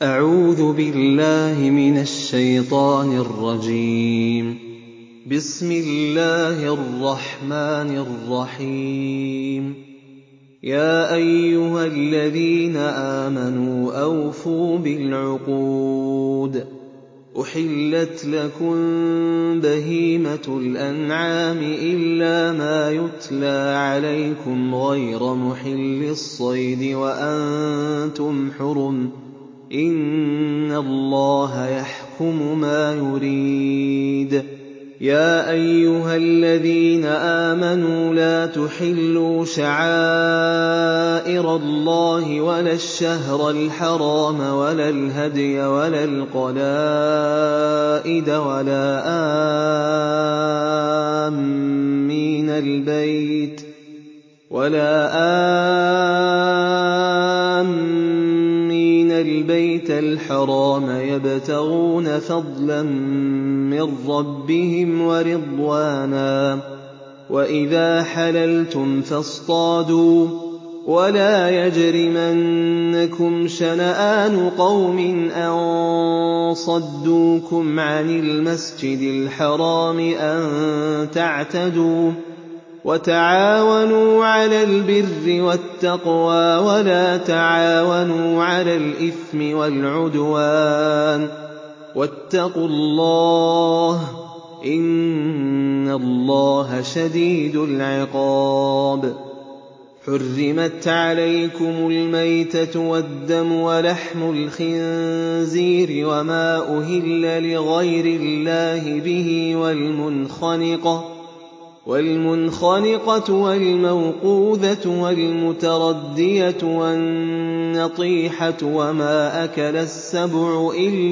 أعوذ بالله من الشيطان الرجيم. بسم الله الرحمن الرحيم. يا أيها الذين آمنوا أوفوا بالعقود. أحلت لكم بهيمة الأنعام إلا ما يتلى عليكم غير محل الصيد وأنتم حرم. إن الله يحكم ما يريد. يا أيها الذين آمنوا لا تحلوا شعائر الله ولا الشهر الحرام ولا الهدي ولا القلائد ولا آمين البيت الحرام يبتغون فضلا من ربهم ورضوانا. وإذا حللتم فاصطادوا ولا يجرمنكم شنآن قوم أن صدوكم عن المسجد الحرام أن تعتدوا. وتعاونوا على البر والتقوى ولا تعاونوا على الإثم والعدوان. واتقوا الله إن الله شديد العقاب. حرمت عليكم الميتة والدم ولحم الخنزير وما أهل لغير الله به والمنخنقة والموقوذة والمتردية والنطيحة وما أكل السبع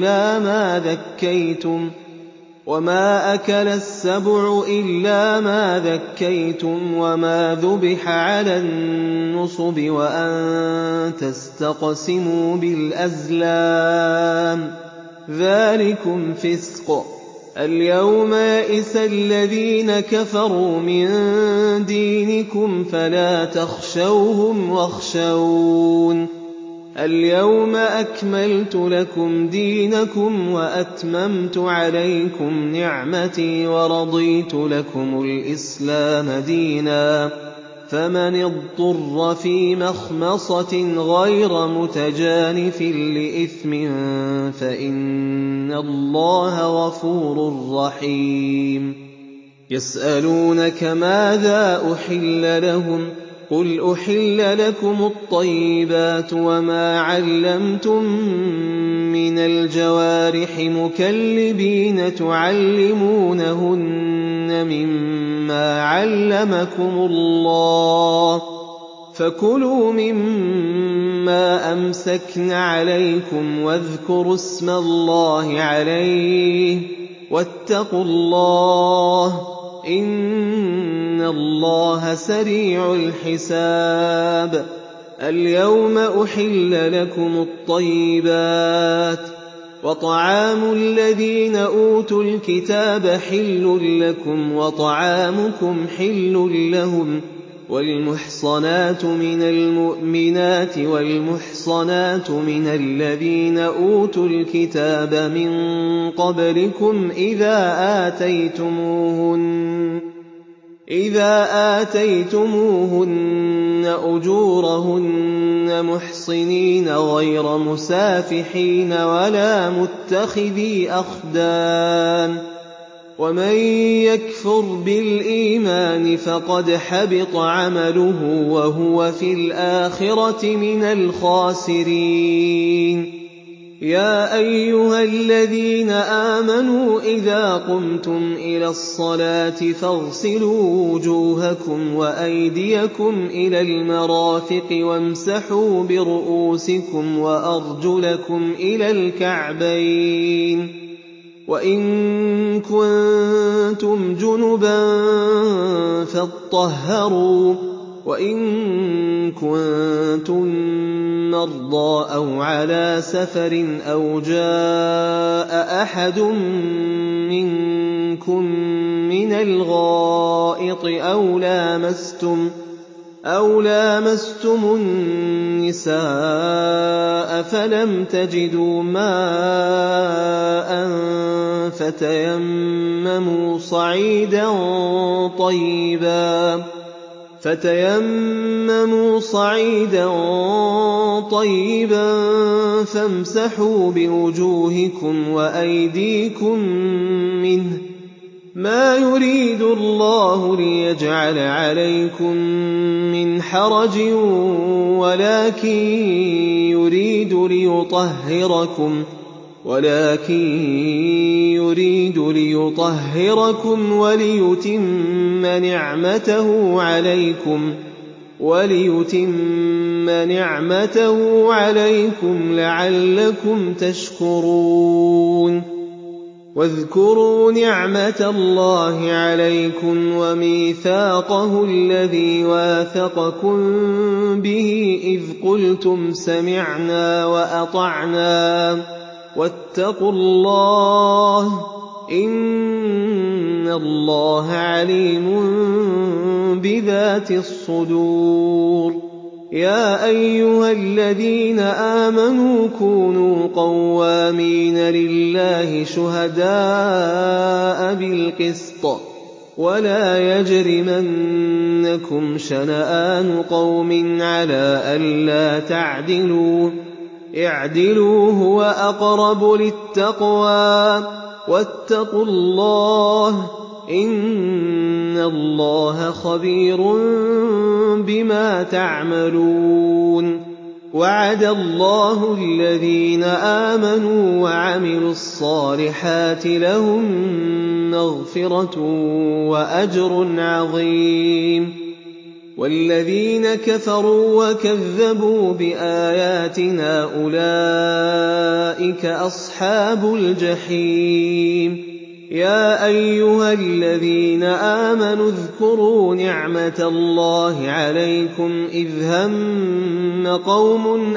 إلا ما ذكيتم وما ذبح على النصب وأن تستقسموا بالأزلام ذلكم فسق. اليوم يئس الذين كفروا من دينكم فلا تخشوهم واخشون. اليوم أكملت لكم دينكم وأتممت عليكم نعمتي ورضيت لكم الإسلام دينا. فمن اضطر في مخمصة غير متجانف لإثم فإن الله غفور رحيم. يسألونك ماذا أحل لهم قل أحل لكم الطيبات وما علمتم من الجوارح مكلبين تعلمونهن مما علمكم الله فكلوا مما أمسكن عليكم واذكروا اسم الله عليه واتقوا الله إن الله سريع الحساب. اليوم أحل لكم الطيبات وطعام الذين أوتوا الكتاب حل لكم وطعامكم حل لهم. والمحصنات من المؤمنات والمحصنات من الذين أوتوا الكتاب من قبلكم إذا آتيتموهن أجورهن محصنين غير مسافحين ولا متخذي أخدان. ومن يكفر بالإيمان فقد حبط عمله وهو في الآخرة من الخاسرين. يا أيها الذين آمنوا إذا قمتم إلى الصلاة فاغسلوا وجوهكم وأيديكم إلى المرافق وامسحوا برؤوسكم وأرجلكم إلى الكعبين. وإن كنتم جنبا فاطهروا وإن كنتم مرضى أو على سفر أو جاء أحد منكم من الغائط أَوْ لَامَسْتُمُ النِّسَاءَ فَلَمْ تَجِدُوا مَاءً فتيمموا صَعِيدًا طَيِّبًا فَامْسَحُوا بِوُجُوهِكُمْ وَأَيْدِيكُم مِّنْهُ ۚ مَا يُرِيدُ اللَّهُ لِيَجْعَلَ عَلَيْكُم مِّنْ حَرَجٍ وَلَٰكِن يُرِيدُ لِيُطَهِّرَكُمْ وَلِيُتِمَّ نِعْمَتَهُ عَلَيْكُمْ لَعَلَّكُمْ تَشْكُرُونَ وَاذْكُرُوا نِعْمَةَ اللَّهِ عَلَيْكُمْ وَمِيثَاقَهُ الَّذِي وَاثَقَكُم بِهِ إِذْ قُلْتُمْ سَمِعْنَا وَأَطَعْنَا وَاتَّقُوا اللَّهَ ۚ إِنَّ اللَّهَ عَلِيمٌ بِذَاتِ الصُّدُورِ يَا أَيُّهَا الَّذِينَ آمَنُوا كُونُوا قَوَّامِينَ لِلَّهِ شُهَدَاءَ بِالْقِسْطِ ۖ وَلَا يَجْرِمَنَّكُمْ شَنَآنُ قَوْمٍ عَلَىٰ أَلَّا تَعْدِلُوا ۚ اعْدِلُوا هُوَ أَقْرَبُ لِلتَّقْوَىٰ ۖ وَاتَّقُوا اللَّهَ ۚ إِنَّ اللَّهَ خَبِيرٌ بِمَا تَعْمَلُونَ وَعَدَ اللَّهُ الَّذِينَ آمَنُوا وَعَمِلُوا الصَّالِحَاتِ لَهُم مَّغْفِرَةٌ وَأَجْرٌ عَظِيمٌ وَالَّذِينَ كَفَرُوا وَكَذَّبُوا بِآيَاتِنَا أُولَٰئِكَ أَصْحَابُ الْجَحِيمِ يَا أَيُّهَا الَّذِينَ آمَنُوا اذْكُرُوا نِعْمَةَ اللَّهِ عَلَيْكُمْ إِذْ هَمَّ قَوْمٌ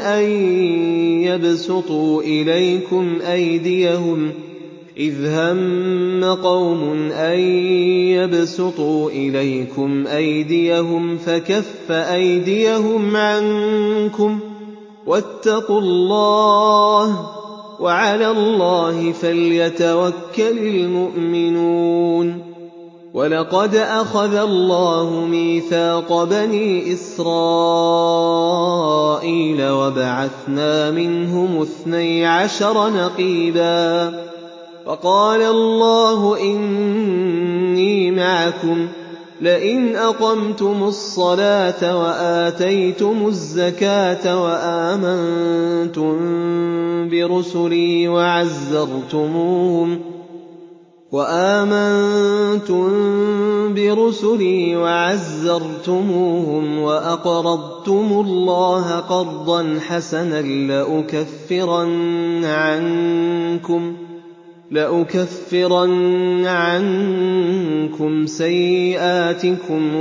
أَن يَبْسُطُوا إِلَيْكُمْ أَيْدِيَهُمْ فَكَفَّ أَيْدِيَهُمْ عَنكُمْ ۖ وَاتَّقُوا اللَّهَ ۚ وَعَلَى اللَّهِ فَلْيَتَوَكَّلِ الْمُؤْمِنُونَ وَلَقَدْ أَخَذَ اللَّهُ مِيثَاقَ بَنِي إِسْرَائِيلَ وَبَعَثْنَا مِنْهُمُ 12 نَقِيبًا ۖ وَقَالَ اللَّهُ إِنِّي مَعَكُمْ ۖ لَئِنْ أَقَمْتُمُ الصَّلَاةَ وَآتَيْتُمُ الزَّكَاةَ وَآمَنتُم بِرُسُلِي وَعَزَّرْتُمُوهُمْ وَأَقْرَضْتُمُ اللَّهَ قَرْضًا حَسَنًا لَّأُكَفِّرَنَّ عَنكُمْ سَيِّئَاتِكُمْ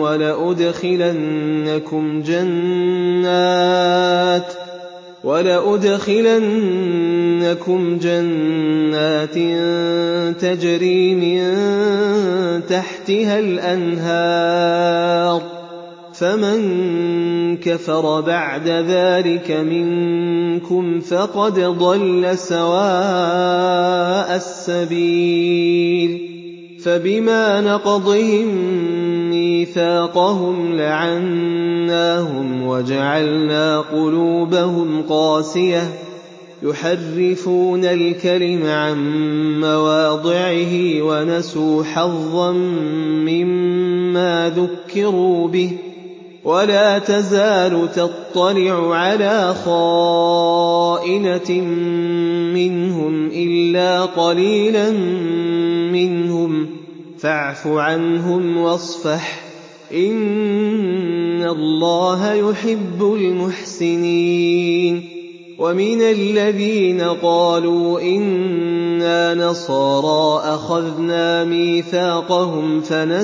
وَلَأُدْخِلَنَّكُمْ جَنَّاتٍ تَجْرِي مِن تَحْتِهَا الْأَنْهَارُ ۚ فَمَن كَفَرَ بَعْدَ ذَٰلِكَ مِنكُمْ فَقَدْ ضَلَّ سَوَاءَ السَّبِيلِ فَبِمَا نَقْضِهِم مِّيثَاقَهُمْ لَعَنَّاهُمْ وَجَعَلْنَا قُلُوبَهُمْ قَاسِيَةً يُحَرِّفُونَ الْكَلِمَ عَن مَّوَاضِعِهِ وَنَسُوا حَظًّا مِّمَّا ذُكِّرُوا بِهِ ۚ وَلَا تَزَالُ تَطَّلِعُ عَلَىٰ خَائِنَةٍ مِّنْهُمْ إِلَّا قَلِيلًا مِّنْهُمْ ۖ فَاعْفُ عَنْهُمْ وَاصْفَحْ ۚ إِنَّ اللَّهَ يُحِبُّ الْمُحْسِنِينَ وَمِنَ الَّذِينَ قَالُوا إِنَّا نَصَارَىٰ أَخَذْنَا مِيثَاقَهُمْ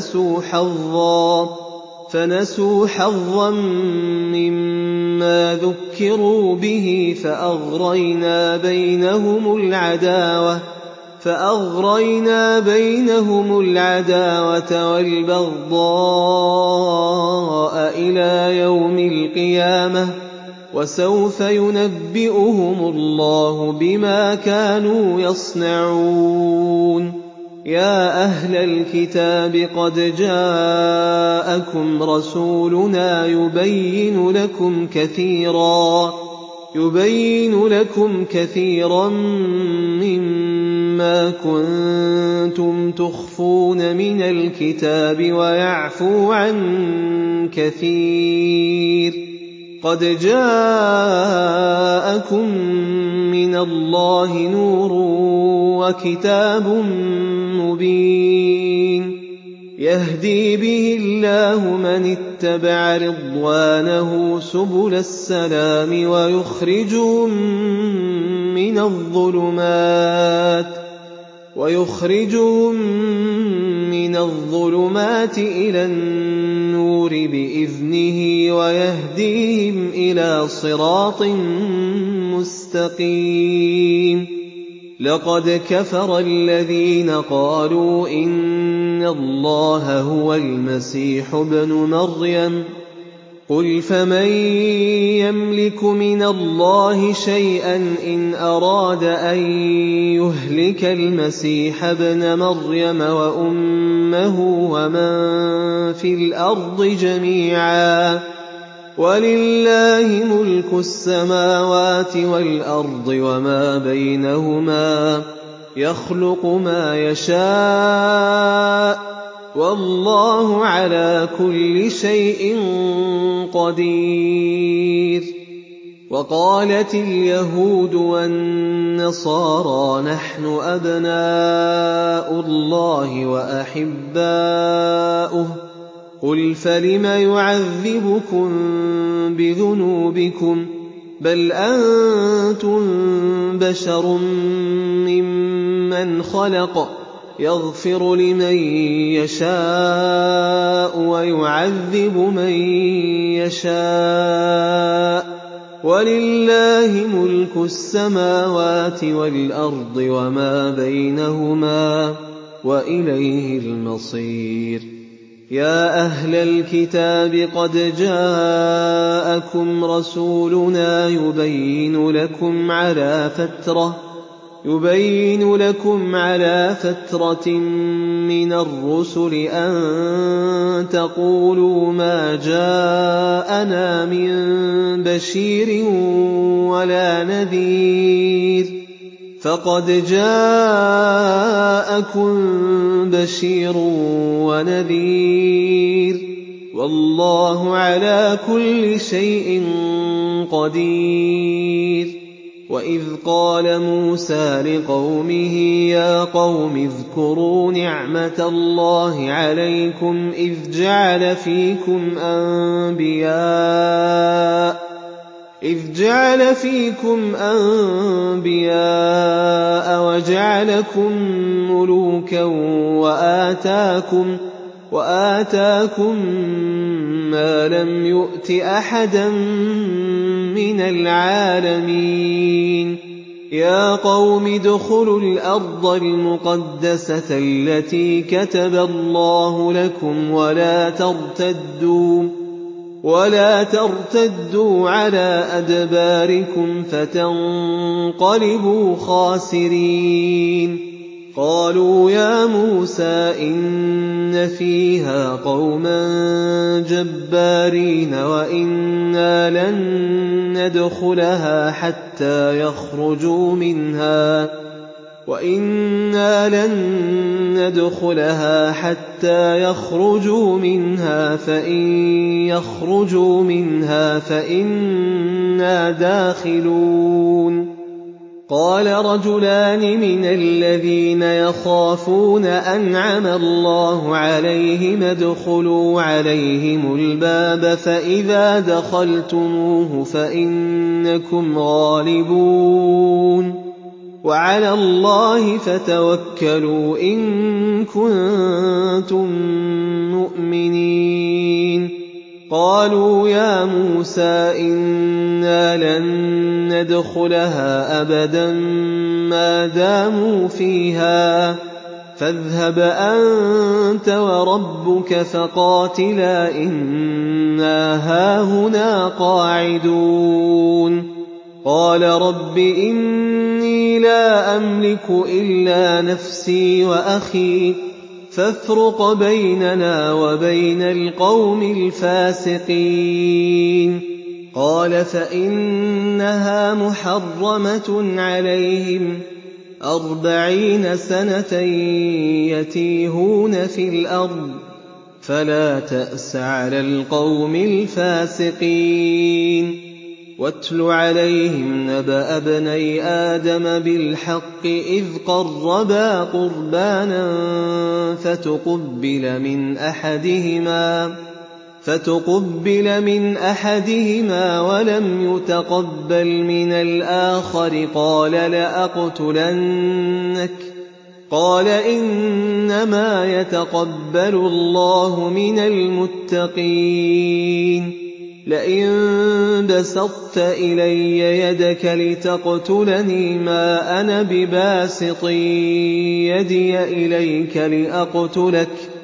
فَنَسُوا حَظًّا مِّمَّا ذُكِّرُوا بِهِ فَأَغْرَيْنَا بَيْنَهُمُ الْعَدَاوَةَ فأغرينا بينهم العداوة والبغضاء إلى يوم القيامة وسوف ينبئهم الله بما كانوا يصنعون يا أهل الكتاب قد جاءكم رسولنا يبين لكم كثيرا مما كنتم تخفون من الكتاب ويعفو عن كثير قد جاءكم من الله نور وكتاب مبين يهدي به الله من اتبع رضوانه سبل السلام ويخرجهم من الظلمات إلى النور بإذنه ويهديهم إلى صراط مستقيم لقد كفر الذين قالوا إن الله هو المسيح ابن مريم قل فمن يملك من الله شيئا إن أراد أن يهلك المسيح ابن مريم وأمه ومن في الأرض جميعا ولله ملك السماوات والأرض وما بينهما يخلق ما يشاء والله على كل شيء قدير وقالت اليهود والنصارى نحن أبناء الله وأحباؤه قل فلم يعذبكم بذنوبكم بل أنتم بشر ممن خلق يغفر لمن يشاء ويعذب من يشاء ولله ملك السماوات والأرض وما بينهما وإليه المصير يا أهل الكتاب قد جاءكم رسولنا يبين لكم على فترة من الرسل أن تقولوا ما جاءنا من بشير ولا نذير فقد جاءكم بشير ونذير والله على كل شيء قدير وإذ قال موسى لقومه يا قوم اذكروا نعمة الله عليكم إذ جعل فيكم أنبياء وجعلكم ملوكا وآتاكم ما لم يؤت أحدا من العالمين يا قوم ادخلوا الأرض المقدسة التي كتب الله لكم ولا ترتدوا على أدباركم فتنقلبوا خاسرين قالوا يا موسى إن فيها قوما جبارين وإنا لن ندخلها حتى يخرجوا منها فإن يخرجوا منها فإنا داخلون قال رجلان من الذين يخافون أنعم الله عليهم ادخلوا عليهم الباب فإذا دخلتموه فإنكم غالبون وعلى الله فتوكلوا إن كنتم مؤمنين قالوا يا موسى إنا لن ندخلها أبدا ما داموا فيها فاذهب أنت وربك فقاتلا إنا هاهنا قاعدون قال رب إني لا أملك إلا نفسي وأخي فافرق بيننا وبين القوم الفاسقين قال فإنها محرمة عليهم 40 سنة يتيهون في الأرض فلا تأس على القوم الفاسقين واتل عليهم نبأ ابني آدم بالحق إذ قربا قربانا فتقبل من أحدهما ولم يتقبل من الآخر قال لأقتلنك قال إنما يتقبل الله من المتقين لئن بسطت إلي يدك لتقتلني ما أنا بباسط يدي إليك لأقتلك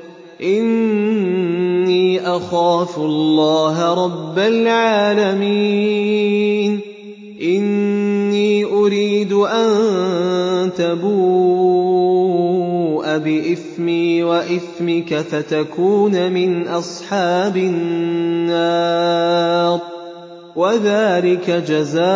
إني أخاف الله رب العالمين إني أريد أن تبوء بإثمي وإثمك فتكون من أصحاب النار وذلك جزاء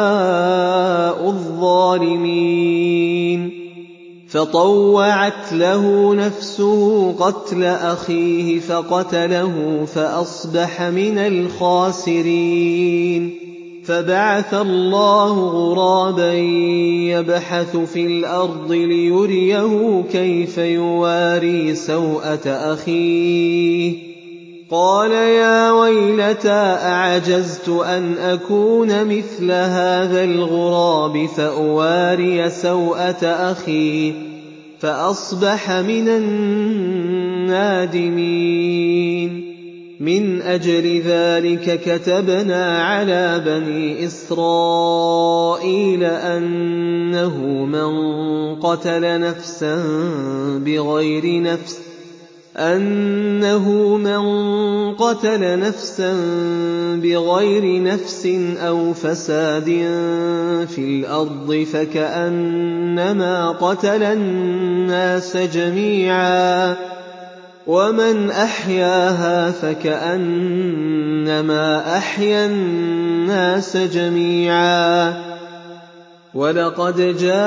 الظالمين فطوعت له نفسه قتل أخيه فقتله فأصبح من الخاسرين فبعث الله غرابا يبحث في الأرض ليريه كيف يواري سوءة أخيه قال يا ويلتى أعجزت أن أكون مثل هذا الغراب فأواري سوءة أخي فأصبح من النادمين من أجل ذلك كتبنا على بني إسرائيل أنه من قتل نفسا بغير نفس أو فساد في الأرض فكأنما قتل الناس جميعا ومن أحياها فكأنما أحيا الناس جميعا ولقد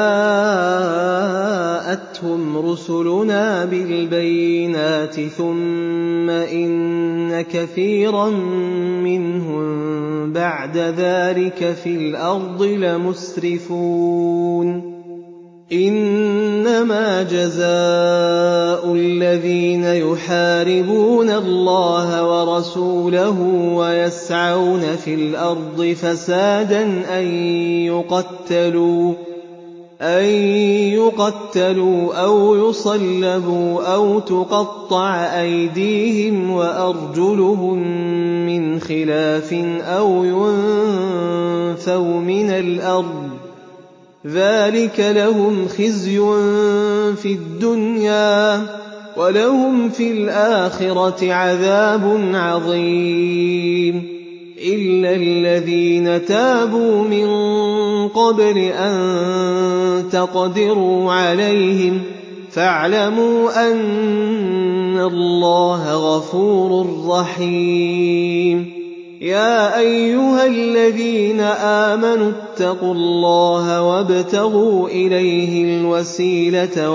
جاءتهم رسلنا بالبينات ثم إن كثيرا منهم بعد ذلك في الأرض لمسرفون إنما جزاء الذين يحاربون الله ورسوله ويسعون في الأرض فسادا أن يقتلوا أو يصلبوا أو تقطع أيديهم وأرجلهم من خلاف أو ينفوا من الأرض ذلك لهم خزي في الدنيا ولهم في الآخرة عذاب عظيم إلا الذين تابوا من قبل أن تقدروا عليهم فاعلموا أن الله غفور رحيم يا أيها الذين آمنوا اتقوا الله وابتغوا إليه الوسيلة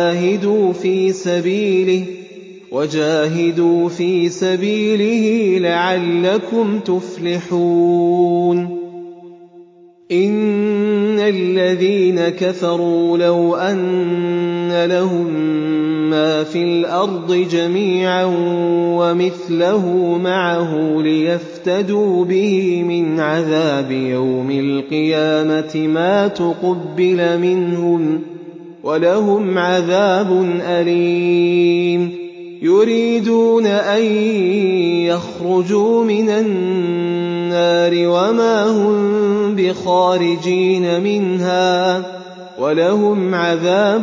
وجاهدوا في سبيله لعلكم تفلحون إن الذين كفروا لو أن لهم ما في الأرض جميعا ومثله معه ليفتدوا به من عذاب يوم القيامة ما تقبل منهم ولهم عذاب أليم يريدون أن يخرجوا من النار وما هم بخارجين منها ولهم عذاب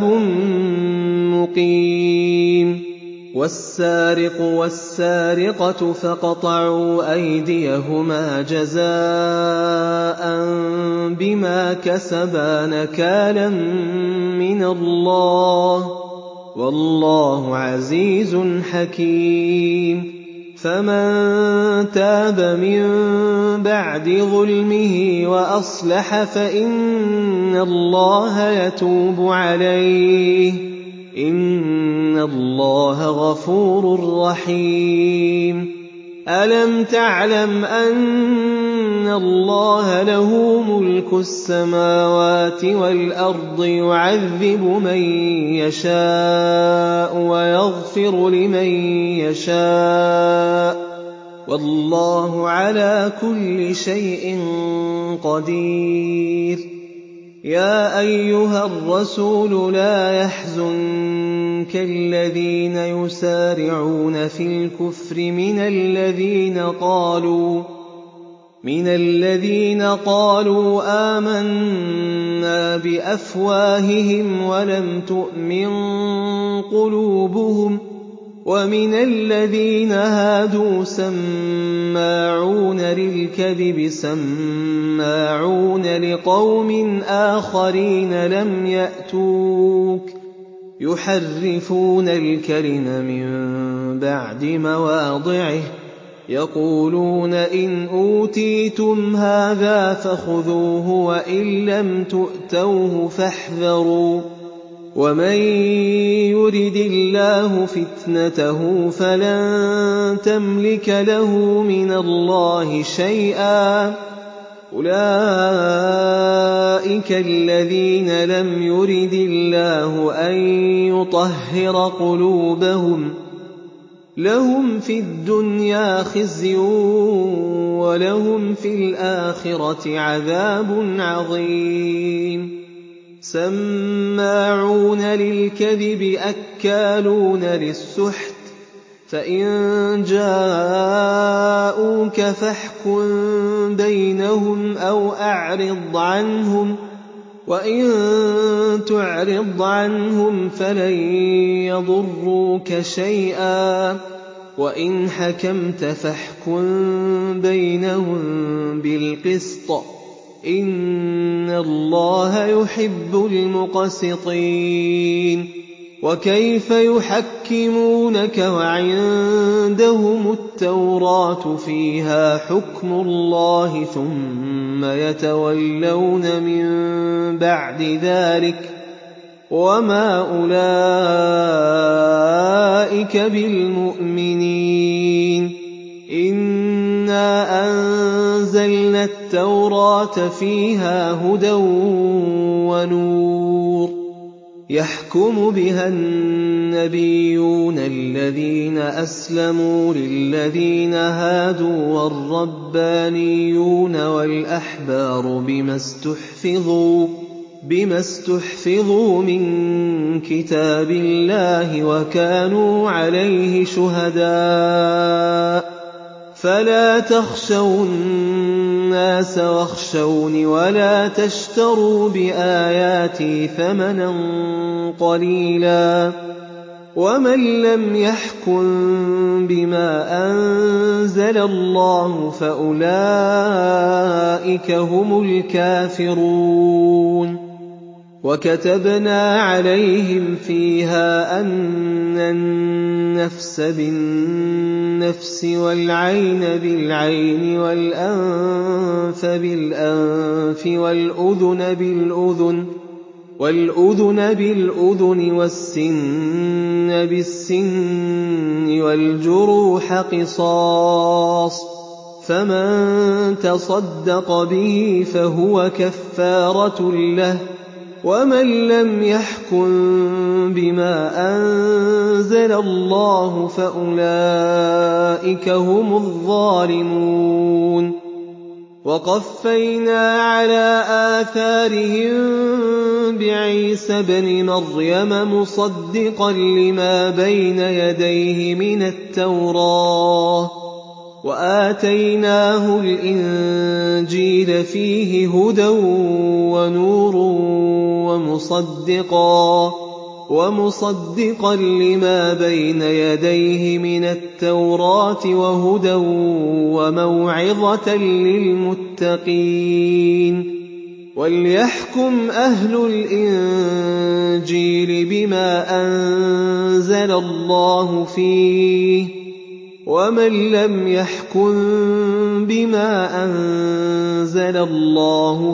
مقيم والسارق والسارقة فاقطعوا أيديهما جزاء بما كسبا نكالا من الله والله عزيز حكيم فمن تاب من بعد ظلمه وأصلح فإن الله يتوب عليه إن الله غفور رحيم ألم تعلم أن الله له ملك السماوات والأرض يعذب من يشاء ويغفر لمن يشاء والله على كل شيء قدير يا أيها الرسول لا يحزنك الذين يسارعون في الكفر من الذين قالوا آمنا بأفواههم ولم تؤمن قلوبهم ومن الذين هادوا سماعون للكذب سماعون لقوم آخرين لم يأتوك يحرفون الكلم من بعد مواضعه يقولون إن أوتيتم هذا فخذوه وإن لم تؤتوه فاحذروا ومن يرد الله فتنته فلن تملك له من الله شيئا أولئك الذين لم يرد الله أن يطهر قلوبهم لهم في الدنيا خزي ولهم في الآخرة عذاب عظيم سماعون للكذب أكالون للسحت فإن جاءوك فاحكم بينهم أو أعرض عنهم وإن تعرض عنهم فلن يضروك شيئا وإن حكمت فاحكم بينهم بالقسط إن الله يحب المقسطين وكيف يحكمونك وعندهم التوراة فيها حكم الله ثم يتولون من بعد ذلك وما أولئك بالمؤمنين إنا أنزلنا التوراة فيها هدى ونور يحكم بها النبيون الذين أسلموا للذين هادوا والربانيون والأحبار بما استحفظوا من كتاب الله وكانوا عليه شهداء فلا تخشوا الناس واخشوني ولا تشتروا بآياتي ثمنا قليلا ومن لم يحكم بما أنزل الله فأولئك هم الكافرون وكتبنا عليهم فيها أن النفس بالنفس والعين بالعين والأنف بالأنف والأذن بالأذن والسن بالسن والجروح قصاص فمن تصدق به فهو كفارة له ومن لم يحكم بما أنزل الله فأولئك هم الظالمون وَقَفَّيْنَا عَلَىٰ آثَارِهِم بِعِيسَى ابْنِ مَرْيَمَ مُصَدِّقًا لِّمَا بَيْنَ يَدَيْهِ مِنَ التَّوْرَاةِ وَآتَيْنَاهُ الْإِنجِيلَ فِيهِ هُدًى وَنُورٌ وَمُصَدِّقًا لِّمَا بَيْنَ يَدَيْهِ مِنَ التَّوْرَاةِ وَهُدًى وَمَوْعِظَةً لِّلْمُتَّقِينَ وَلْيَحْكُمْ أَهْلُ الْإِنجِيلِ بِمَا أَنزَلَ اللَّهُ فِيهِ ۖ وَمَن لَّمْ يَحْكُم بِمَا أَنزَلَ اللَّهُ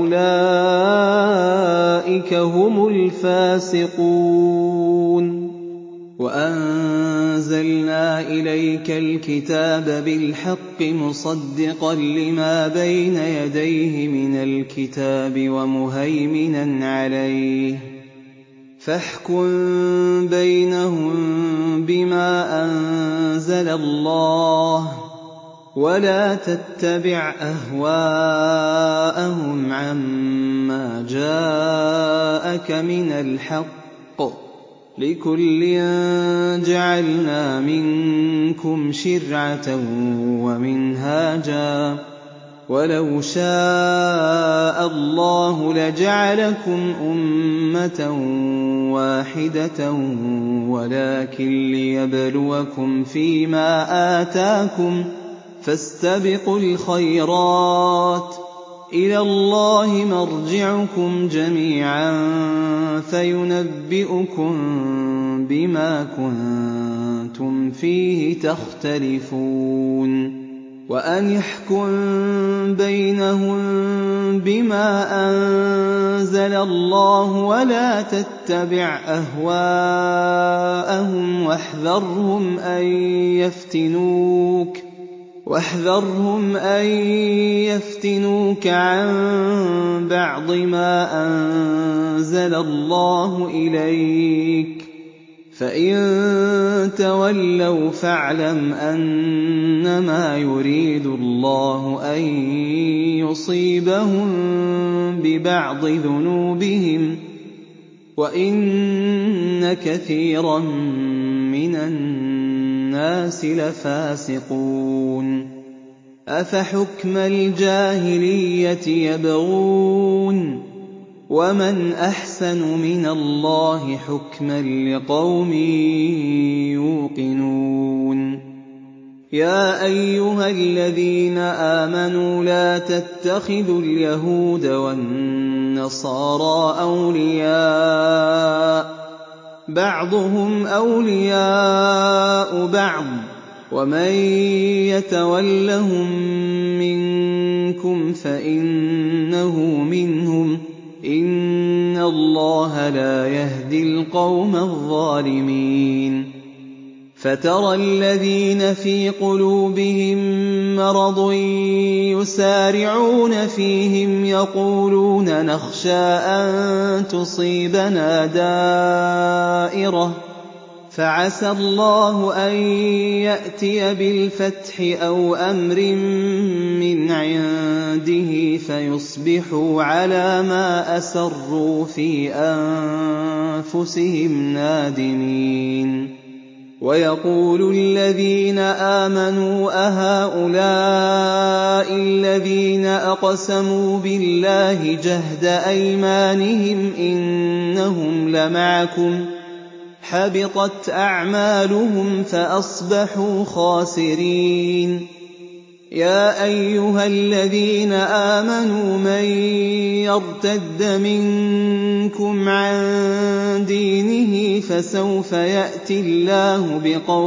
فَأُولَٰئِكَ هُمُ الْفَاسِقُونَ وَأَنزَلْنَا إِلَيْكَ الْكِتَابَ بِالْحَقِّ مُصَدِّقًا لِّمَا بَيْنَ يَدَيْهِ مِنَ الْكِتَابِ وَمُهَيْمِنًا عَلَيْهِ ۖ فاحكم بينهم بما أنزل الله ولا تتبع أهواءهم عما جاءك من الحق لكل جعلنا منكم شرعة ومنهاجا ولو شاء الله لجعلكم أمة واحدة ولكن ليبلوكم فيما آتاكم فاستبقوا الخيرات إلى الله مرجعكم جميعا فينبئكم بما كنتم فيه تختلفون وأن احكم بينهم بما أنزل الله ولا تتبع أهواءهم واحذرهم أن يفتنوك عن بعض ما أنزل الله إليك فإن تولوا فاعلم أنما يريد الله أن يصيبهم ببعض ذنوبهم وإن كثيرا من الناس لفاسقون أفحكم الجاهلية يبغون ومن أحسن من الله حكما لقوم يوقنون يا أيها الذين آمنوا لا تتخذوا اليهود والنصارى أولياء بعضهم أولياء بعض ومن يتولهم منكم فإنه منهم إن الله لا يهدي القوم الظالمين فترى الذين في قلوبهم مرض يسارعون فيهم يقولون نخشى أن تصيبنا دائرة فعسى الله أن يأتي بالفتح أو أمر من عنده فيصبحوا على ما أسروا في أنفسهم نادمين ويقول الذين آمنوا أهؤلاء الذين أقسموا بالله جهد أيمانهم إنهم لمعكم حبطت أعمالهم فأصبحوا خاسرين يا أيها الذين آمنوا من يرتد منكم عن دينه فسوف يأتي الله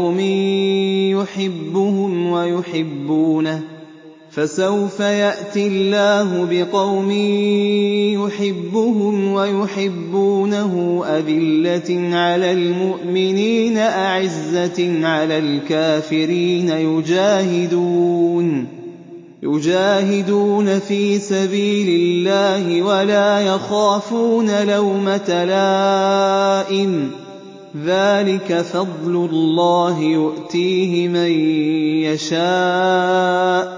بقوم يحبهم ويحبونه أذلة على المؤمنين أعزة على الكافرين يجاهدون في سبيل الله ولا يخافون لومة لائم ذلك فضل الله يؤتيه من يشاء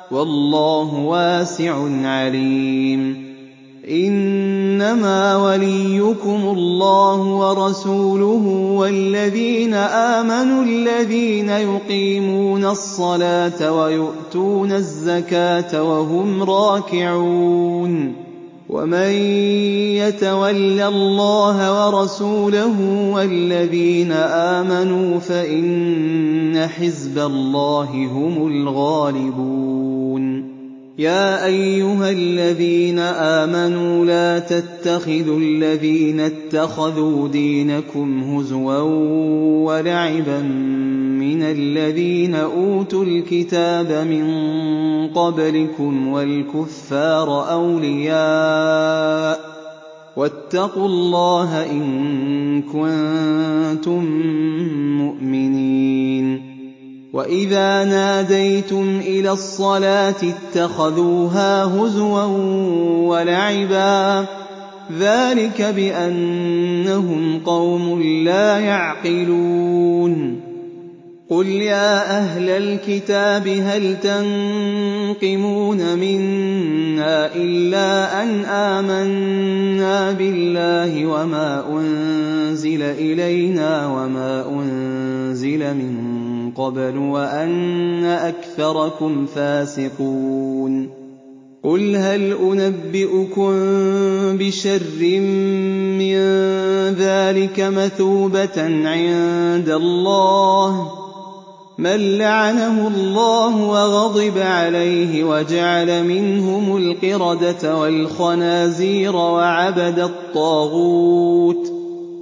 وَاللَّهُ وَاسِعٌ عَلِيمٌ إِنَّمَا وَلِيُّكُمُ اللَّهُ وَرَسُولُهُ وَالَّذِينَ آمَنُوا الَّذِينَ يُقِيمُونَ الصَّلَاةَ وَيُؤْتُونَ الزَّكَاةَ وَهُمْ رَاكِعُونَ وَمَن يَتَوَلَّ اللَّهَ وَرَسُولَهُ وَالَّذِينَ آمَنُوا فَإِنَّ حِزْبَ اللَّهِ هُمُ الْغَالِبُونَ يَا أَيُّهَا الَّذِينَ آمَنُوا لَا تَتَّخِذُوا الَّذِينَ اتَّخَذُوا دِينَكُمْ هُزُوًا وَلَعِبًا مِّنَ الَّذِينَ أُوتُوا الْكِتَابَ مِن قَبْلِكُمْ وَالْكُفَّارَ أَوْلِيَاءَ وَاتَّقُوا اللَّهَ إِن كُنتُم مُّؤْمِنِينَ وَإِذَا نَادَيْتُمْ إِلَى الصَّلَاةِ اتَّخَذُوهَا هُزُوًا وَلَعِبًا ذَلِكَ بِأَنَّهُمْ قَوْمٌ لَّا يَعْقِلُونَ قُلْ يَا أَهْلَ الْكِتَابِ هَلْ تَنقِمُونَ مِنَّا إِلَّا أَنْ آمَنَّا بِاللَّهِ وَمَا أُنزِلَ إِلَيْنَا وَمَا أُنزِلَ مِن قَبْلُ وَأَنَّ أَكْثَرَكُمْ فَاسِقُونَ قُلْ هَلْ أُنَبِّئُكُم بِشَرٍّ مِّن ذَلِكَ مَثُوبَةً عِندَ اللَّهِ مَن لَّعَنَهُ اللَّهُ وَغَضِبَ عَلَيْهِ وَجَعَلَ مِنْهُمُ الْقِرَدَةَ وَالْخَنَازِيرَ وَعَبَدَ الطَّاغُوتَ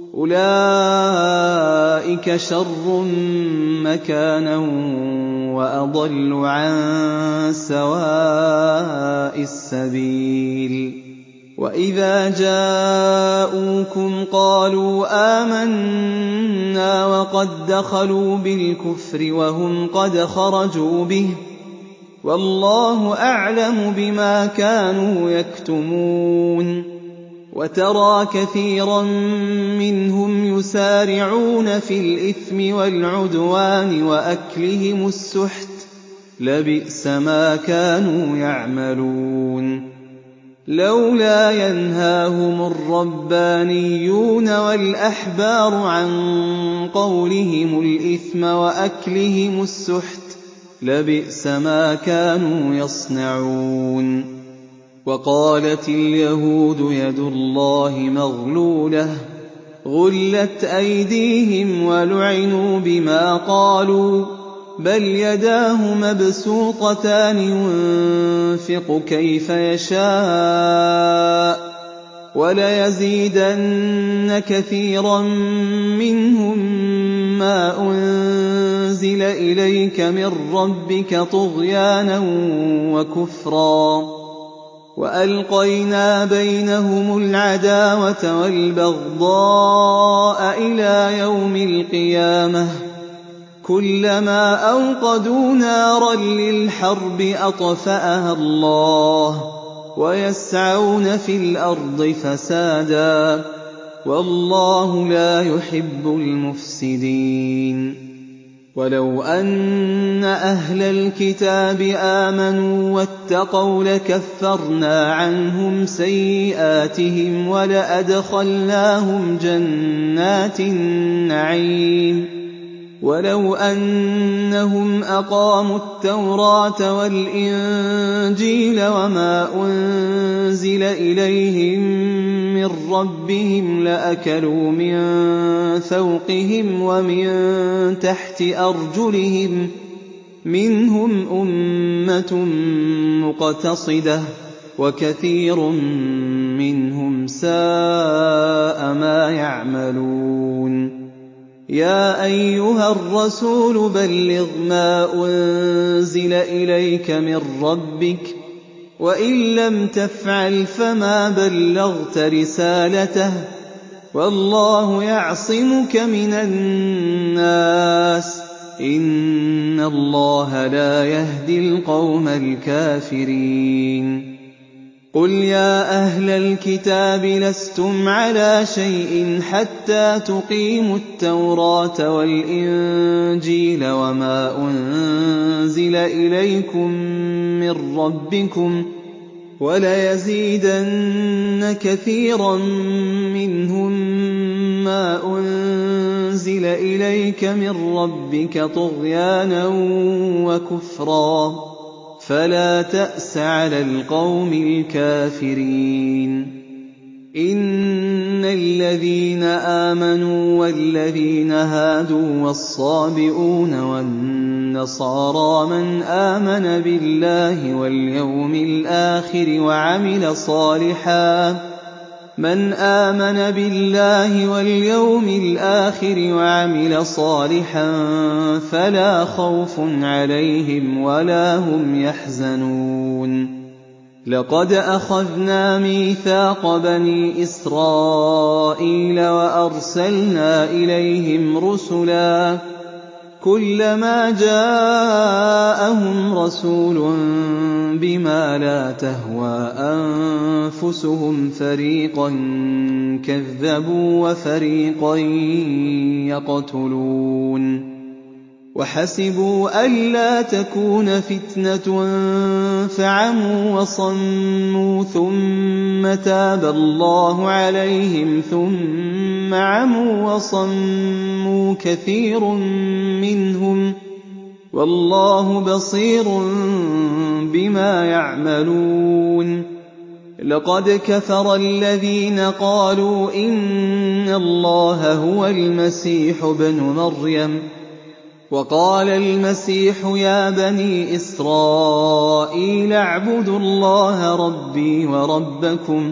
أُولَٰئِكَ شَرٌّ مَّكَانًا وَأَضَلُّ عَن سَوَاءِ السَّبِيلِ وَإِذَا جَاءُوكُمْ قَالُوا آمَنَّا وَقَدْ دَخَلُوا بِالْكُفْرِ وَهُمْ قَدْ خَرَجُوا بِهِ وَاللَّهُ أَعْلَمُ بِمَا كَانُوا يَكْتُمُونَ وَتَرَىٰ كَثِيرًا مِّنْهُمْ يُسَارِعُونَ فِي الْإِثْمِ وَالْعُدْوَانِ وَأَكْلِهِمُ السُّحْتَ لَبِئْسَ مَا كَانُوا يَعْمَلُونَ لَوْلَا يَنْهَاهُمُ الرَّبَّانِيُّونَ وَالْأَحْبَارُ عَن قَوْلِهِمُ الْإِثْمَ وَأَكْلِهِمُ السُّحْتَ لَبِئْسَ مَا كَانُوا يَصْنَعُونَ وَقَالَتِ الْيَهُودُ يَدُ اللَّهِ مَغْلُولَةٌ غُلَّتْ أَيْدِيهِمْ وَلُعِنُوا بِمَا قَالُوا بَلْ يَدَاهُ مَبْسُوطَتَانِ يُنفِقُ كَيْفَ يَشَاءُ وَلَيَزِيدَنَّ كَثِيرًا مِّنْهُم مَّا أُنزِلَ إِلَيْكَ مِن رَّبِّكَ طُغْيَانًا وَكُفْرًا وَأَلْقَيْنَا بَيْنَهُمُ الْعَدَاوَةَ وَالْبَغْضَاءَ إِلَىٰ يَوْمِ الْقِيَامَةِ كُلَّمَا أَوْقَدُوا نَارًا لِّلْحَرْبِ أَطْفَأَهَا اللَّهُ وَيَسْعَوْنَ فِي الْأَرْضِ فَسَادًا وَاللَّهُ لَا يُحِبُّ الْمُفْسِدِينَ وَلَوْ أَنَّ أَهْلَ الْكِتَابِ آمَنُوا وَاتَّقَوْا لَكَفَّرْنَا عَنْهُمْ سَيِّئَاتِهِمْ وَلَأَدْخَلْنَاهُمْ جَنَّاتِ النَّعِيمِ وَلَوْ أَنَّهُمْ أَقَامُوا التَّوْرَاةَ وَالْإِنجِيلَ وَمَا أُنزِلَ إِلَيْهِم مِّن رَّبِّهِمْ لَأَكَلُوا مِن فَوْقِهِمْ وَمِن تَحْتِ أَرْجُلِهِم مِّنْهُمْ أُمَّةٌ مُّقْتَصِدَةٌ وَكَثِيرٌ مِّنْهُمْ سَاءَ مَا يَعْمَلُونَ يَا أَيُّهَا الرَّسُولُ بَلِّغْ مَا أُنزِلَ إِلَيْكَ مِن رَّبِّكَ وَإِن لَّمْ تَفْعَلْ فَمَا بَلَّغْتَ رِسَالَتَهُ وَاللَّهُ يَعْصِمُكَ مِنَ النَّاسِ إِنَّ اللَّهَ لَا يَهْدِي الْقَوْمَ الْكَافِرِينَ قُلْ يَا أَهْلَ الْكِتَابِ لَسْتُمْ عَلَىٰ شَيْءٍ حَتَّىٰ تُقِيمُوا التَّوْرَاةَ وَالْإِنجِيلَ وَمَا أُنزِلَ إِلَيْكُم مِّن رَّبِّكُمْ ۗ وَلَيَزِيدَنَّ كَثِيرًا مِّنْهُم مَّا أُنزِلَ إِلَيْكَ مِن رَّبِّكَ طُغْيَانًا وَكُفْرًا ۖ فَلَا تَأْسَ عَلَى الْقَوْمِ الْكَافِرِينَ إِنَّ الَّذِينَ آمَنُوا وَالَّذِينَ هَادُوا وَالصَّابِئُونَ وَالنَّصَارَىٰ مَنْ آمَنَ بِاللَّهِ وَالْيَوْمِ الْآخِرِ وَعَمِلَ صَالِحًا فَلَا خَوْفٌ عَلَيْهِمْ وَلَا هُمْ يَحْزَنُونَ لَقَدْ أَخَذْنَا مِيثَاقَ بَنِي إِسْرَائِيلَ وَأَرْسَلْنَا إِلَيْهِمْ رُسُلًا كُلَّمَا جَاءَهُمْ رَسُولٌ بِمَا لَا تَهْوَىٰ أَنفُسُهُمْ فَرِيقًا كَذَّبُوا وَفَرِيقًا يَقْتُلُونَ وَحَسِبُوا أَلَّا تَكُونَ فِتْنَةٌ فَعَمُوا وَصَمُّوا ثُمَّ تَابَ اللَّهُ عَلَيْهِمْ ثُمَّ عَمُوا وَصَمُّوا كَثِيرٌ مِّنْهُمْ ۚ وَاللَّهُ بَصِيرٌ بِمَا يَعْمَلُونَ لَقَدْ كَفَرَ الَّذِينَ قَالُوا إِنَّ اللَّهَ هُوَ الْمَسِيحُ ابْنُ مَرْيَمَ ۖ وَقَالَ الْمَسِيحُ يَا بَنِي إِسْرَائِيلَ اعْبُدُوا اللَّهَ رَبِّي وَرَبَّكُمْ ۖ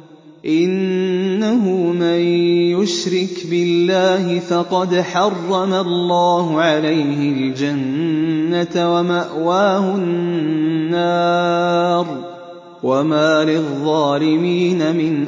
إِنَّهُ مَن يُشْرِكْ بِاللَّهِ فَقَدْ حَرَّمَ اللَّهُ عَلَيْهِ الْجَنَّةَ وَمَأْوَاهُ النَّارُ ۖ وَمَا لِلظَّالِمِينَ مِنْ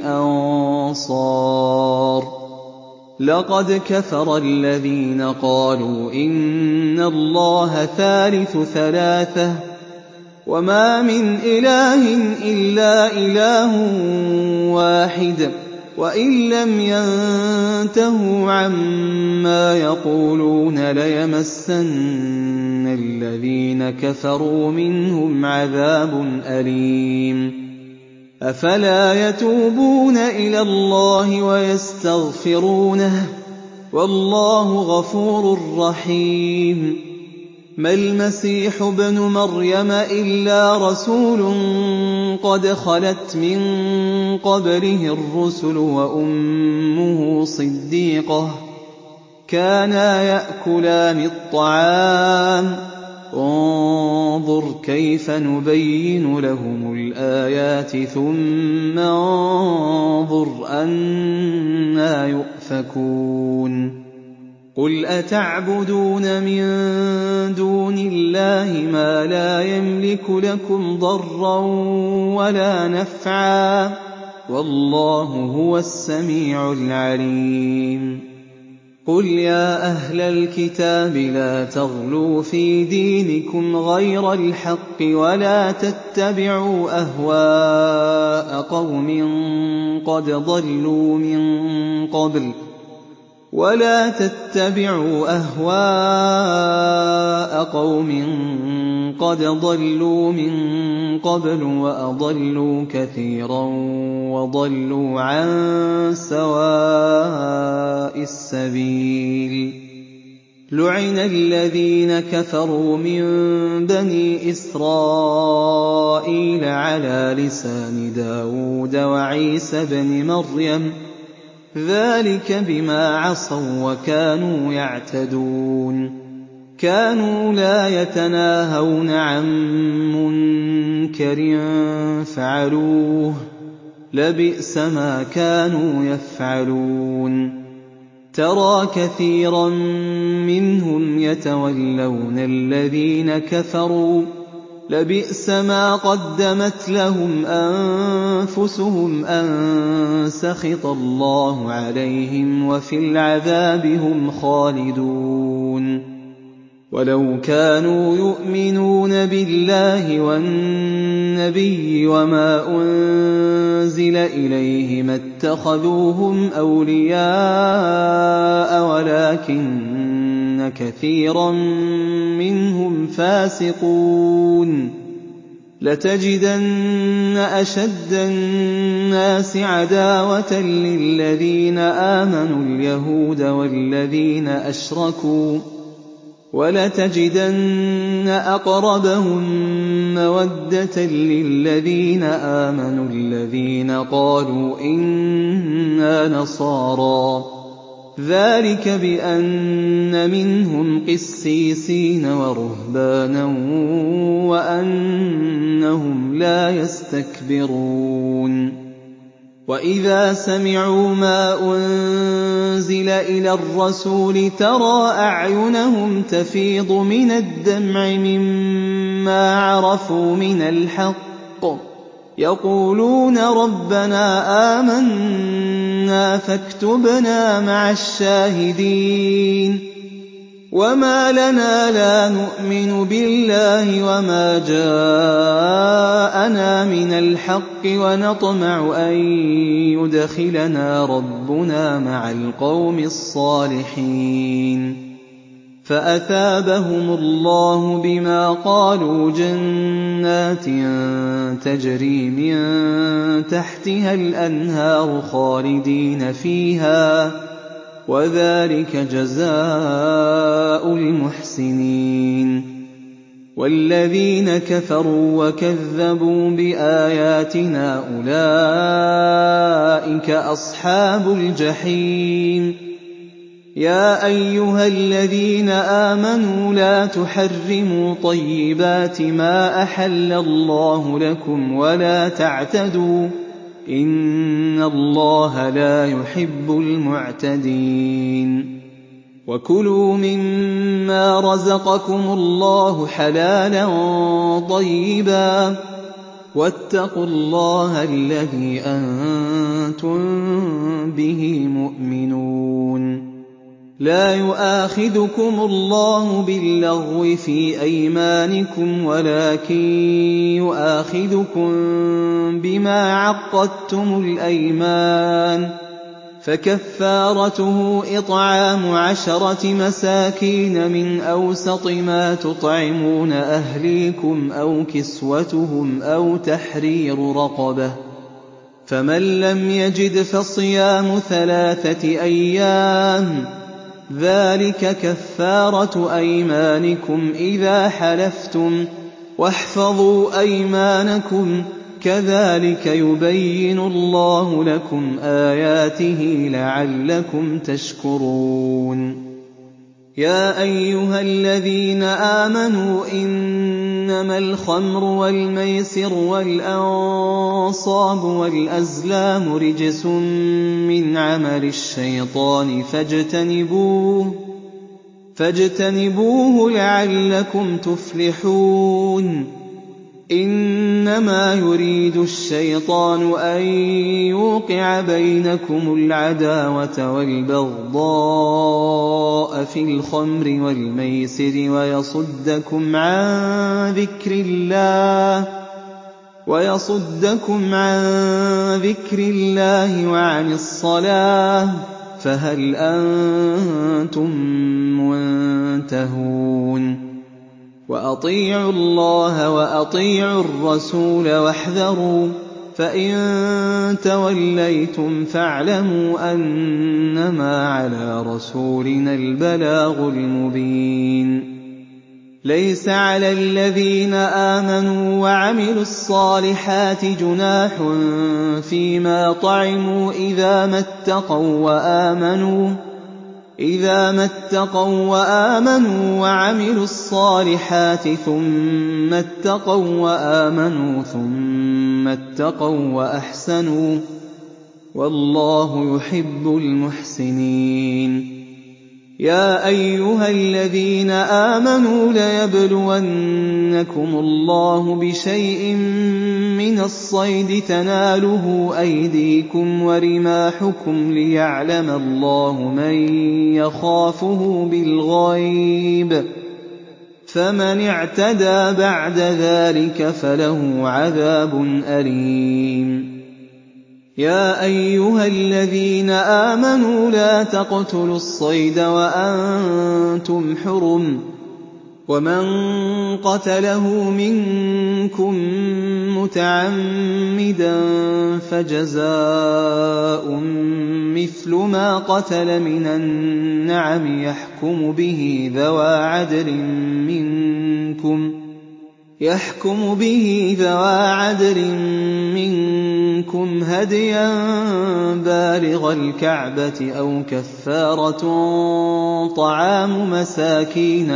أَنصَارٍ لَقَدْ كَفَرَ الَّذِينَ قَالُوا إِنَّ اللَّهَ ثَالِثُ ثَلَاثَةٍ ۘ وَمَا مِنْ إِلَٰهٍ إِلَّا إِلَٰهٌ وَاحِدٌ ۚ وَإِن لَّمْ يَنتَهُوا عَمَّا يَقُولُونَ لَيَمَسَّنَّ الَّذِينَ كَفَرُوا مِنْهُمْ عَذَابٌ أَلِيمٌ أَفَلَا يَتُوبُونَ إِلَى اللَّهِ وَيَسْتَغْفِرُونَهُ ۗ وَاللَّهُ غَفُورٌ رَّحِيمٌ مَا الْمَسِيحُ ابْنُ مَرْيَمَ إِلَّا رَسُولٌ قَدْ خَلَتْ مِن قَبْلِهِ الرُّسُلُ وَأُمُّهُ صِدِّيقَةٌ ۖ كَانَا يَأْكُلَانِ الطَّعَامَ ۗ انظُرْ كَيْفَ نُبَيِّنُ لَهُمُ الْآيَاتِ ثُمَّ انظُرْ أَنَّىٰ يُؤْفَكُونَ قُلْ أَتَعْبُدُونَ مِن دُونِ اللَّهِ مَا لَا يَمْلِكُ لَكُمْ ضَرًّا وَلَا نَفْعًا ۚ وَاللَّهُ هُوَ السَّمِيعُ الْعَلِيمُ قُلْ يَا أَهْلَ الْكِتَابِ لَا تَغْلُوا فِي دِينِكُمْ غَيْرَ الْحَقِّ وَلَا تَتَّبِعُوا أَهْوَاءَ قَوْمٍ قَدْ ضَلُّوا مِن قَبْلُ وَأَضَلُّوا كَثِيرًا وَضَلُّوا عَن سَوَاءِ السَّبِيلِ لُعِنَ الَّذِينَ كَفَرُوا مِن بَنِي إِسْرَائِيلَ عَلَىٰ لِسَانِ دَاوُودَ وَعِيسَى ابْنِ مَرْيَمَ ۚ ذَٰلِكَ بِمَا عَصَوا وَّكَانُوا يَعْتَدُونَ كَانُوا لَا يَتَنَاهَوْنَ عَن مُّنكَرٍ فَعَلُوهُ ۚ لَبِئْسَ مَا كَانُوا يَفْعَلُونَ تَرَىٰ كَثِيرًا مِّنْهُمْ يَتَوَلَّوْنَ الَّذِينَ كَفَرُوا ۚ لَبِئْسَ مَا قَدَّمَتْ لَهُمْ أَنفُسُهُمْ أَن سَخِطَ اللَّهُ عَلَيْهِمْ وَفِي الْعَذَابِ هُمْ خَالِدُونَ وَلَوْ كَانُوا يُؤْمِنُونَ بِاللَّهِ وَالنَّبِيِّ وَمَا أُنزِلَ إِلَيْهِ مَا اتَّخَذُوهُمْ أَوْلِيَاءَ وَلَٰكِنَّ كَثِيرًا مِّنْهُمْ فَاسِقُونَ لَتَجِدَنَّ أَشَدَّ النَّاسِ عَدَاوَةً لِّلَّذِينَ آمَنُوا الْيَهُودَ وَالَّذِينَ أَشْرَكُوا وَلَتَجِدَنَّ أَقْرَبَهُم مَّوَدَّةً لِّلَّذِينَ آمَنُوا الَّذِينَ قَالُوا إِنَّا نَصَارَىٰ ۚ ذَٰلِكَ بِأَنَّ مِنْهُمْ قِسِّيسِينَ وَرُهْبَانًا وَأَنَّهُمْ لَا يَسْتَكْبِرُونَ وَإِذَا سَمِعُوا مَا أُنزِلَ إِلَى الرَّسُولِ تَرَىٰ أَعْيُنَهُمْ تَفِيضُ مِنَ الدَّمْعِ مِمَّا عَرَفُوا مِنَ الْحَقِّ يَقُولُونَ رَبَّنَا آمَنَّا فَاكْتُبْنَا مَعَ الشَّاهِدِينَ وَمَا لَنَا لَا نُؤْمِنُ بِاللَّهِ وَمَا جَاءَنَا مِنَ الْحَقِّ وَنَطْمَعُ أَن يُدْخِلَنَا رَبُّنَا مَعَ الْقَوْمِ الصَّالِحِينَ فَأَثَابَهُمُ اللَّهُ بِمَا قَالُوا جَنَّاتٍ تَجْرِي مِن تَحْتِهَا الْأَنْهَارُ خَالِدِينَ فِيهَا ۚ وَذَٰلِكَ جَزَاءُ الْمُحْسِنِينَ وَالَّذِينَ كَفَرُوا وَكَذَّبُوا بِآيَاتِنَا أُولَٰئِكَ أَصْحَابُ الْجَحِيمِ يَا أَيُّهَا الَّذِينَ آمَنُوا لَا تُحَرِّمُوا طَيِّبَاتِ مَا أَحَلَّ اللَّهُ لَكُمْ وَلَا تَعْتَدُوا ۚ إِنَّ اللَّهَ لَا يُحِبُّ الْمُعْتَدِينَ وَكُلُوا مِمَّا رَزَقَكُمُ اللَّهُ حَلَالًا طَيِّبًا وَاتَّقُوا اللَّهَ الَّذِي أَنتُم بِهِ مُؤْمِنُونَ لَا يُؤَاخِذُكُمُ اللَّهُ بِاللَّغْوِ فِي أَيْمَانِكُمْ وَلَٰكِن يُؤَاخِذُكُم بِمَا عَقَّدتُّمُ الْأَيْمَانَ فَكَفَّارَتُهُ إِطْعَامُ 10 مساكين من أوسط ما تطعمون أهليكم أو كسوتهم أو تحرير رقبة ۖ فمن لم يجد فصيام 3 أيام ۚ ذَٰلِكَ كَفَّارَةُ أَيْمَانِكُمْ إِذَا حَلَفْتُمْ ۚ وَاحْفَظُوا أَيْمَانَكُمْ ۚ كَذَٰلِكَ يُبَيِّنُ اللَّهُ لَكُمْ آيَاتِهِ لَعَلَّكُمْ تَشْكُرُونَ يَا أَيُّهَا الَّذِينَ آمَنُوا إِنَّمَا الْخَمْرُ وَالْمَيْسِرُ وَالْأَنصَابُ وَالْأَزْلَامُ رِجْسٌ مِّنْ عَمَلِ الشَّيْطَانِ فاجتنبوه لَعَلَّكُمْ تُفْلِحُونَ إِنَّمَا يُرِيدُ الشَّيْطَانُ أَن يُوقِعَ بَيْنَكُمُ الْعَدَاوَةَ وَالْبَغْضَاءَ فِي الْخَمْرِ وَالْمَيْسِرِ وَيَصُدَّكُمْ عَن ذِكْرِ اللَّهِ وَعَنِ الصَّلَاةِ ۖ فَهَلْ أَنتُم مُّنتَهُونَ وَأَطِيعُوا اللَّهَ وَأَطِيعُوا الرَّسُولَ وَاحْذَرُوا ۚ فَإِن تَوَلَّيْتُمْ فَاعْلَمُوا أَنَّمَا عَلَىٰ رَسُولِنَا الْبَلَاغُ الْمُبِينُ لَيْسَ عَلَى الَّذِينَ آمَنُوا وَعَمِلُوا الصَّالِحَاتِ جُنَاحٌ فِيمَا طَعِمُوا إِذَا مَا اتَّقَوا وَّآمَنُوا وَعَمِلُوا الصَّالِحَاتِ ثُمَّ اتَّقَوا وَّآمَنُوا ثُمَّ اتَّقَوا وَّأَحْسَنُوا ۗ وَاللَّهُ يُحِبُّ الْمُحْسِنِينَ يَا أَيُّهَا الَّذِينَ آمَنُوا لَيَبْلُوَنَّكُمُ اللَّهُ بِشَيْءٍ مِّنَ الصَّيْدِ تَنَالُهُ أَيْدِيكُمْ وَرِمَاحُكُمْ لِيَعْلَمَ اللَّهُ مَن يَخَافُهُ بِالْغَيْبِ ۚ فمن اعتدى بعد ذلك فله عذاب أليم. يا أيها الذين آمنوا لا تقتلوا الصيد وأنتم حرم، ومن قتله منكم متعمدا فجزاء مثل ما قتل من النعم يحكم به ذوى عدل منكم هديا بالغ الكعبة أو كفارة طعام مساكين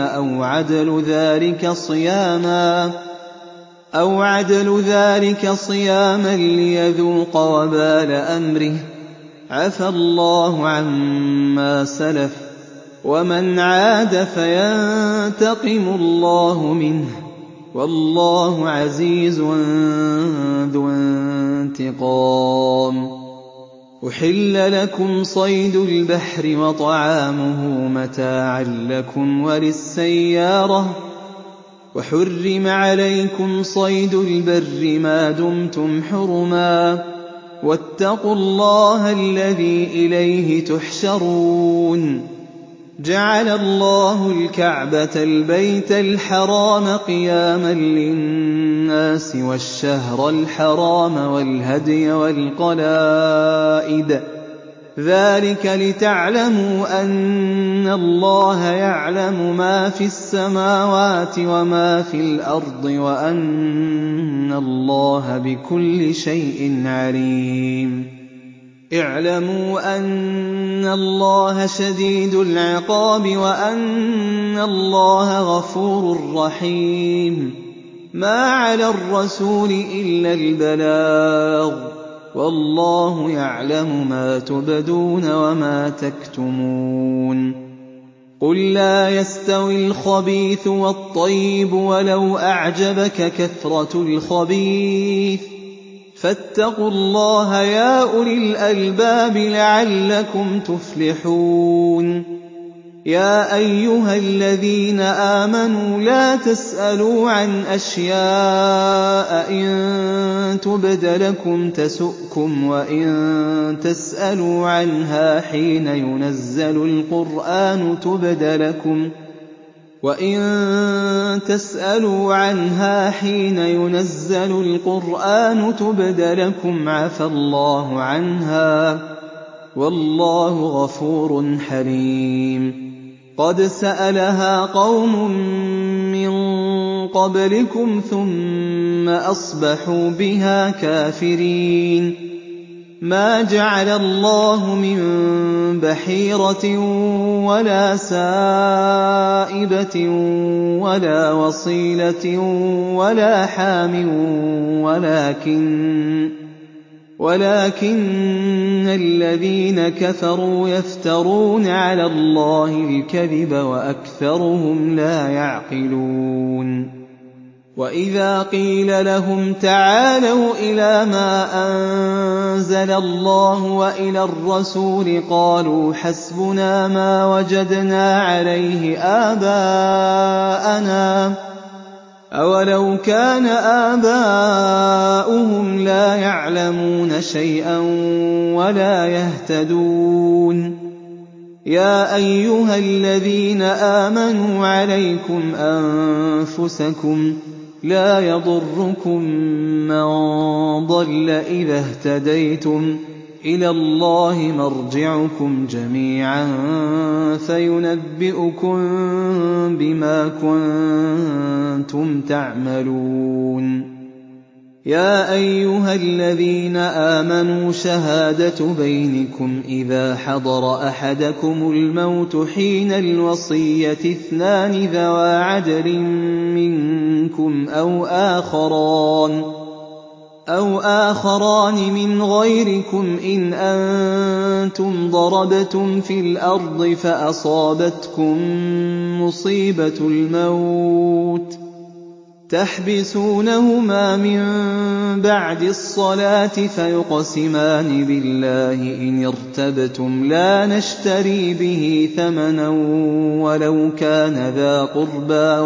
أو عدل ذلك صياما ليذوق وبال أمره. عفى الله عما سلف، ومن عاد فينتقم الله منه، والله عزيز ذو انتقام. أحل لكم صيد البحر وطعامه متاعا لكم وللسيارة، وحرم عليكم صيد البر ما دمتم حرما، واتقوا الله الذي إليه تحشرون. جعل الله الكعبة البيت الحرام قياما للناس والشهر الحرام والهدي والقلائد، ذلك لتعلموا أن الله يعلم ما في السماوات وما في الأرض، وأن الله بكل شيء عليم. اعلموا أن الله شديد العقاب، وأن الله غفور رحيم. ما على الرسول إلا البلاغ، والله يعلم ما تبدون وما تكتمون. قل لا يستوي الخبيث والطيب ولو أعجبك كثرة الخبيث، فاتقوا الله يا أولي الألباب لعلكم تفلحون. يا أيها الذين آمنوا لا تسألوا عن أشياء إن تبد لكم تسؤكم، وإن تسألوا عنها حين ينزل القرآن تبد لكم عفى الله عنها، والله غفور حليم. قد سألها قوم من قبلكم ثم أصبحوا بها كافرين. ما جعل الله من بحيرة ولا سائبة ولا وصيلة ولا حام، ولكن الذين كفروا يفترون على الله الكذب وأكثرهم لا يعقلون. وإذا قيل لهم تعالوا إلى ما أنزل الله وإلى الرسول قالوا حسبنا ما وجدنا عليه آباءنا، أولو كان آباؤهم لا يعلمون شيئا ولا يهتدون. يا أيها الذين آمنوا عليكم أنفسكم، لا يضركم من ضل إذا اهتديتم، إلى الله مرجعكم جميعا فينبئكم بما كنتم تعملون. يا أيها الذين آمنوا شهادة بينكم إذا حضر أحدكم الموت حين الوصية اثنان ذوى عدل منكم أو آخران من غيركم إن أنتم ضربتم في الأرض فأصابتكم مصيبة الموت تحبسونهما من بعد الصلاة فيقسمان بالله إن ارتبتم لا نشتري به ثمنا ولو كان ذا قربى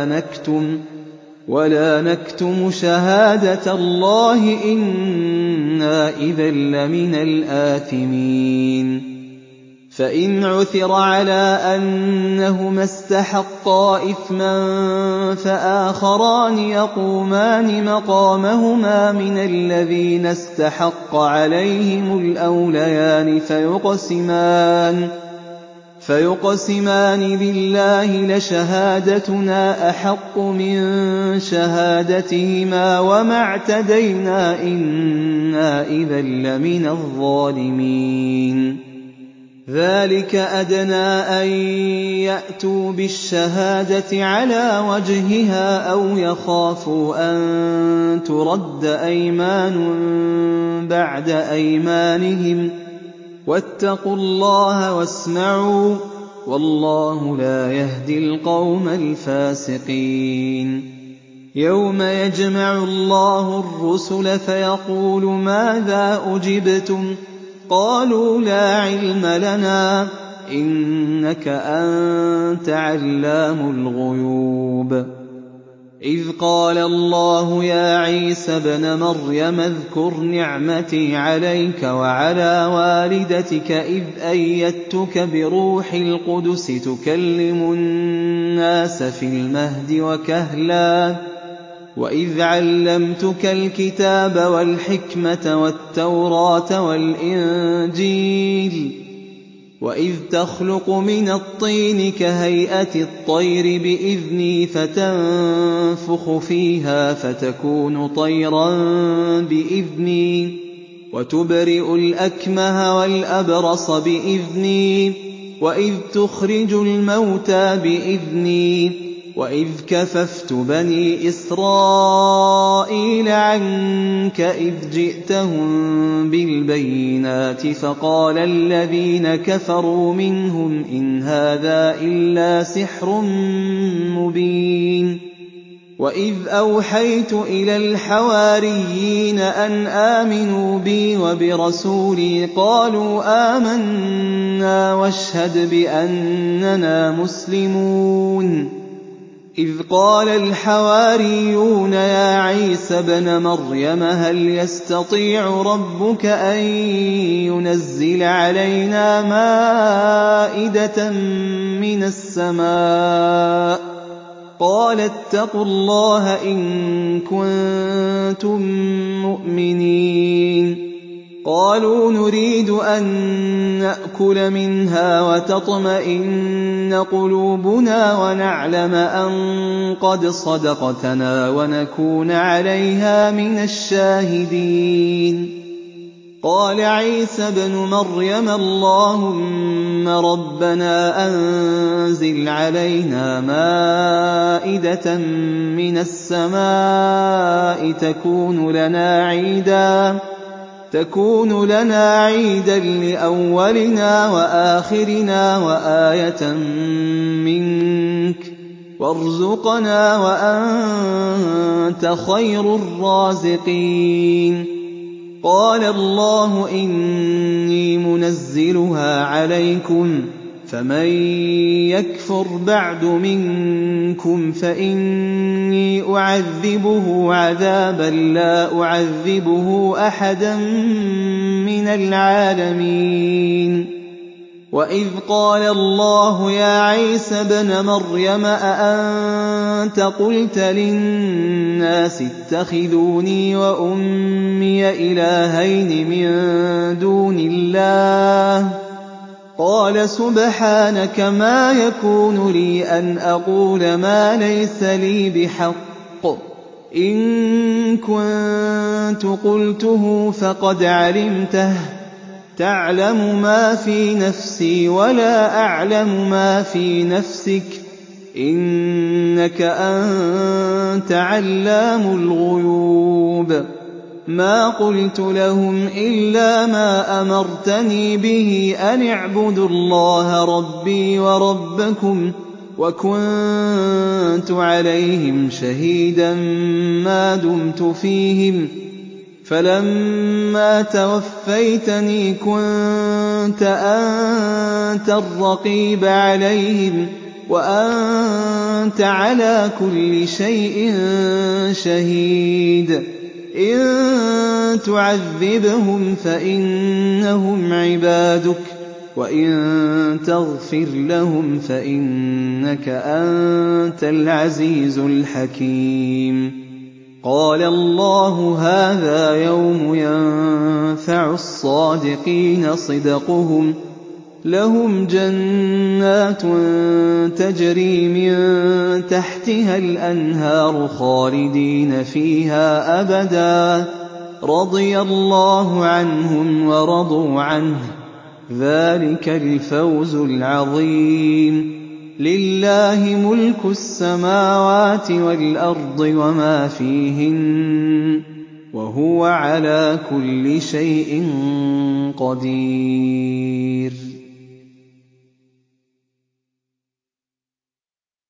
ولا نكتم شهادة الله إنا إذا لمن الآثمين فإن عثر على أنهما استحقا إثما فآخران يقومان مقامهما من الذين استحق عليهم الأوليان فيقسمان بالله لشهادتنا أحق من شهادتهما وما اعتدينا إنا إذا لمن الظالمين ذلك أدنى أن يأتوا بالشهادة على وجهها أو يخافوا أن ترد أيمان بعد أيمانهم واتقوا الله واسمعوا والله لا يهدي القوم الفاسقين يوم يجمع الله الرسل فيقول ماذا أجبتم قالوا لا علم لنا إنك أنت علام الغيوب إذ قال الله يا عيسى ابن مريم اذكر نعمتي عليك وعلى والدتك إذ أيدتك بروح القدس تكلم الناس في المهد وكهلا وإذ علمتك الكتاب والحكمة والتوراة والإنجيل وإذ تخلق من الطين كهيئة الطير بإذني فتنفخ فيها فتكون طيرا بإذني وتبرئ الأكمه والأبرص بإذني وإذ تخرج الموتى بإذني وإذ كففت بني إسرائيل عنك إذ جئتهم بالبينات فقال الذين كفروا منهم إن هذا إلا سحر مبين وإذ أوحيت إلى الحواريين أن آمنوا بي وبرسولي قالوا آمنا واشهد بأننا مسلمون إذ قال الحواريون يا عيسى ابن مريم هل يستطيع ربك أن ينزل علينا مائدة من السماء قال اتقوا الله إن كنتم مؤمنين قالوا نريد أن نأكل منها وتطمئن قلوبنا ونعلم أن قد صدقتنا ونكون عليها من الشاهدين قال عيسى ابن مريم اللهم ربنا أنزل علينا مائدة من السماء تكون لنا عيدا لأولنا وآخرنا وآية منك وارزقنا وأنت خير الرازقين قال الله إني منزلها عليكم فمن يكفر بعد منكم فإني أعذبه عذابا لا أعذبه أحدا من العالمين وإذ قال الله يا عيسى ابن مريم أأنت قلت للناس اتخذوني وأمي إلهين من دون الله قال سبحانك ما يكون لي أن أقول ما ليس لي بحق إن كنت قلته فقد علمته تعلم ما في نفسي ولا أعلم ما في نفسك إنك أنت علام الغيوب ما قلت لهم إلا ما أمرتني به أن اعبدوا الله ربي وربكم وَكُنتُ عَلَيْهِمْ شَهِيدًا مَّا دُمْتُ فِيهِمْ ۖ فَلَمَّا تَوَفَّيْتَنِي كُنتَ أَنتَ الرَّقِيبَ عَلَيْهِمْ ۚ وَأَنتَ عَلَىٰ كُلِّ شَيْءٍ شَهِيدٌ. إِن تُعَذِّبْهُمْ فَإِنَّهُمْ عِبَادُكَ ۖ وَإِن تَغْفِرْ لَهُمْ فَإِنَّكَ أَنتَ الْعَزِيزُ الْحَكِيمُ. قَالَ اللَّهُ هَٰذَا يَوْمُ يَنفَعُ الصَّادِقِينَ صِدْقُهُمْ ۚ لَهُمْ جَنَّاتٌ تَجْرِي مِن تَحْتِهَا الْأَنْهَارُ خَالِدِينَ فِيهَا أَبَدًا ۖ رَّضِيَ اللَّهُ عَنْهُمْ وَرَضُوا عَنْهُ ۚ ذَٰلِكَ الْفَوْزُ الْعَظِيمُ. لِلَّهِ مُلْكُ السَّمَاوَاتِ وَالْأَرْضِ وَمَا فِيهِنَّ ۚ وَهُوَ عَلَىٰ كُلِّ شَيْءٍ قَدِيرٌ.